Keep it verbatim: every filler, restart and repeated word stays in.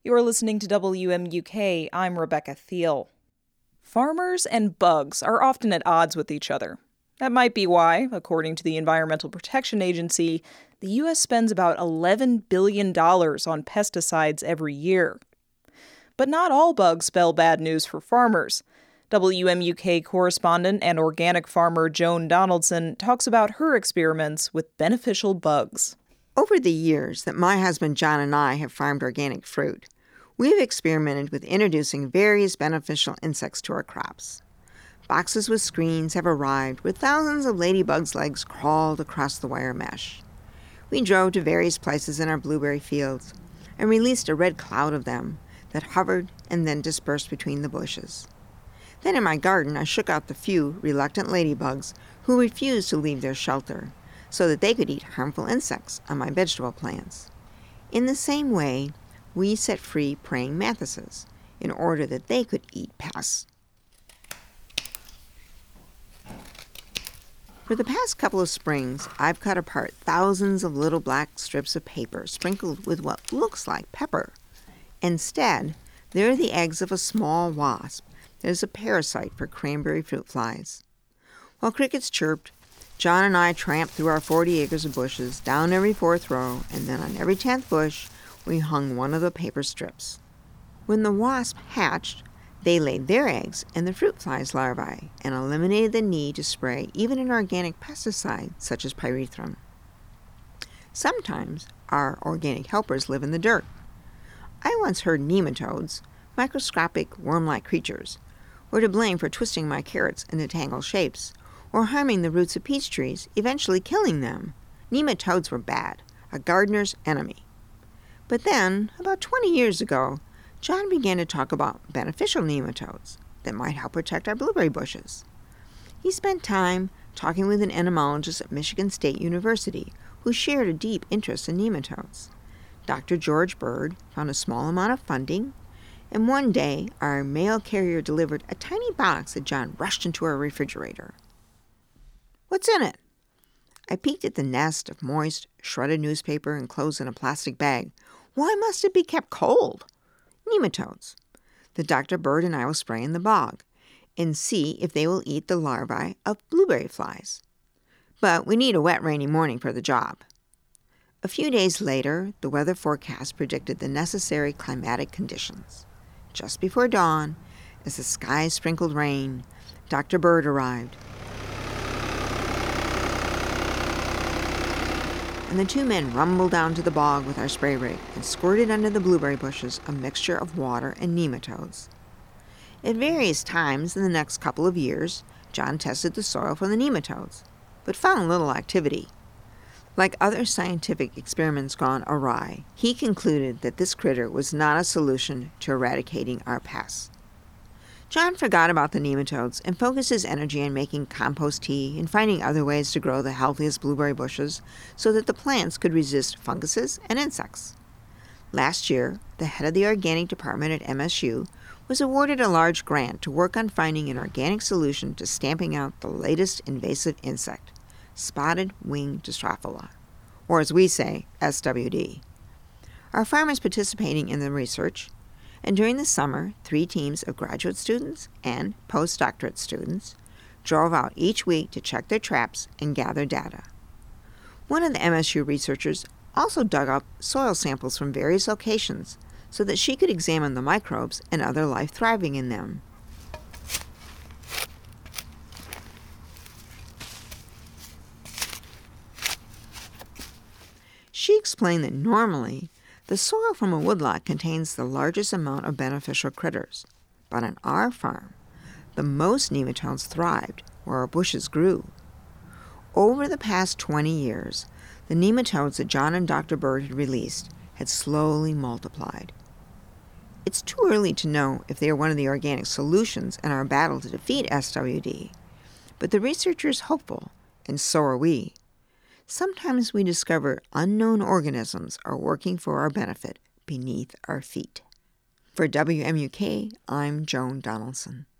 You're listening to W M U K. I'm Rebecca Thiel. Farmers and bugs are often at odds with each other. That might be why, according to the Environmental Protection Agency, the U S spends about eleven billion dollars on pesticides every year. But not all bugs spell bad news for farmers. W M U K correspondent and organic farmer Joan Donaldson talks about her experiments with beneficial bugs. Over the years that my husband John and I have farmed organic fruit, we've experimented with introducing various beneficial insects to our crops. Boxes with screens have arrived where thousands of ladybug's legs crawled across the wire mesh. We drove to various places in our blueberry fields and released a red cloud of them that hovered and then dispersed between the bushes. Then in my garden, I shook out the few reluctant ladybugs who refused to leave their shelter so that they could eat harmful insects on my vegetable plants. In the same way, we set free praying mantises in order that they could eat pests. For the past couple of springs, I've cut apart thousands of little black strips of paper sprinkled with what looks like pepper. Instead, they're the eggs of a small wasp that is a parasite for cranberry fruit flies. While crickets chirped, John and I tramped through our forty acres of bushes, down every fourth row, and then on every tenth bush, we hung one of the paper strips. When the wasp hatched, they laid their eggs in the fruit flies' larvae and eliminated the need to spray even an organic pesticide such as pyrethrum. Sometimes our organic helpers live in the dirt. I once heard nematodes, microscopic worm-like creatures, were to blame for twisting my carrots into tangled shapes or harming the roots of peach trees, eventually killing them. Nematodes were bad, a gardener's enemy. But then, about twenty years ago, John began to talk about beneficial nematodes that might help protect our blueberry bushes. He spent time talking with an entomologist at Michigan State University who shared a deep interest in nematodes. Doctor George Bird found a small amount of funding, and one day our mail carrier delivered a tiny box that John rushed into our refrigerator. "What's in it?" I peeked at the nest of moist, shredded newspaper enclosed in a plastic bag. Why must it be kept cold? Nematodes. The Doctor Bird and I will spray in the bog and see if they will eat the larvae of blueberry flies. But we need a wet, rainy morning for the job. A few days later, the weather forecast predicted the necessary climatic conditions. Just before dawn, as the sky sprinkled rain, Doctor Bird arrived. And the two men rumbled down to the bog with our spray rig and squirted under the blueberry bushes a mixture of water and nematodes. At various times in the next couple of years, John tested the soil for the nematodes, but found little activity. Like other scientific experiments gone awry, he concluded that this critter was not a solution to eradicating our pests. John forgot about the nematodes and focused his energy on making compost tea and finding other ways to grow the healthiest blueberry bushes so that the plants could resist funguses and insects. Last year, the head of the organic department at M S U was awarded a large grant to work on finding an organic solution to stamping out the latest invasive insect, spotted wing Drosophila, or as we say, S W D. Our farmers participating in the research, and during the summer, three teams of graduate students and postdoctorate students drove out each week to check their traps and gather data. One of the M S U researchers also dug up soil samples from various locations so that she could examine the microbes and other life thriving in them. She explained that normally, the soil from a woodlot contains the largest amount of beneficial critters, but on our farm, the most nematodes thrived where our bushes grew. Over the past twenty years, the nematodes that John and Doctor Bird had released had slowly multiplied. It's too early to know if they are one of the organic solutions in our battle to defeat S W D, but the researcher is hopeful, and so are we. Sometimes we discover unknown organisms are working for our benefit beneath our feet. For W M U K, I'm Joan Donaldson.